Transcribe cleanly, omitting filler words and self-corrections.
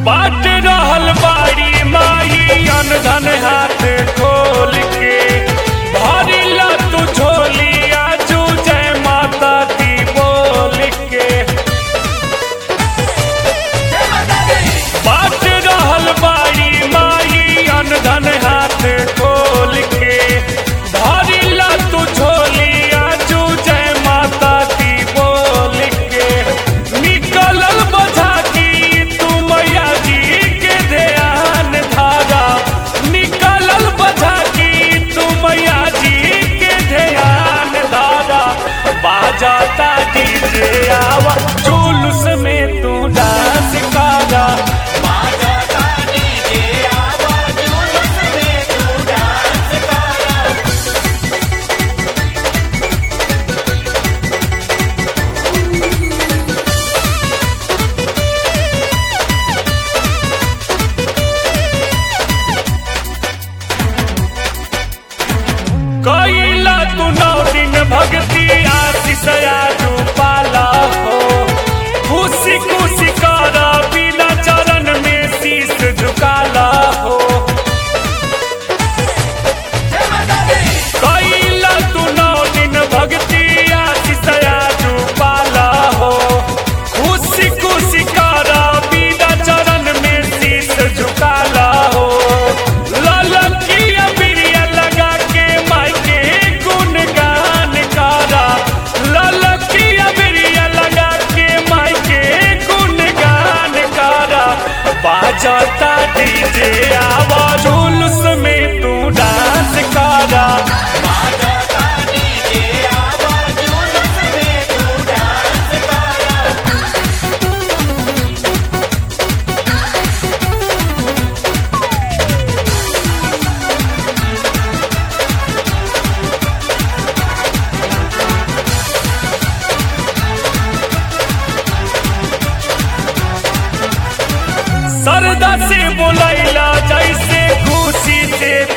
बाट रहल बाड़ी माई अनधन हाथ खोल के भारी ला तू झोली आजू जय माता दी बोल के। बाट रहल बाड़ी माई अनधन हाथ खोल के भारी ला तू झोली आजू जय माता दी बोल के। निकलल बजा की तू मैया जी के ध्यान धारा, निकलल बजा की तू मैया जी के ध्यान धारा। बाजाता डीजे आवा जुलूस में तू डांस करा, बाजाता डीजे आवा जुलूस में तू डांस करा। कैला तू 9 दिन भक्ति आशीष आजू पाला हो, खुशी खुशी कर बिना चरण में शीश झुकाला हो। कैला तू 9 दिन भक्ति आशीष आजू पाला हो, खुशी खुशी कर बिना चरण में शीश झुकाला हो। ललकिया बिरिया लगा के माई के गुणगान करा, ललकिया बिरिया लगा के माई के गुणगान करा। बाजाता डीजे आवा जुलूस में तू डांस करा, बाजाता डीजे आवा जुलूस में तू डांस करा। सरदा से बोलैला जैसे खुशी से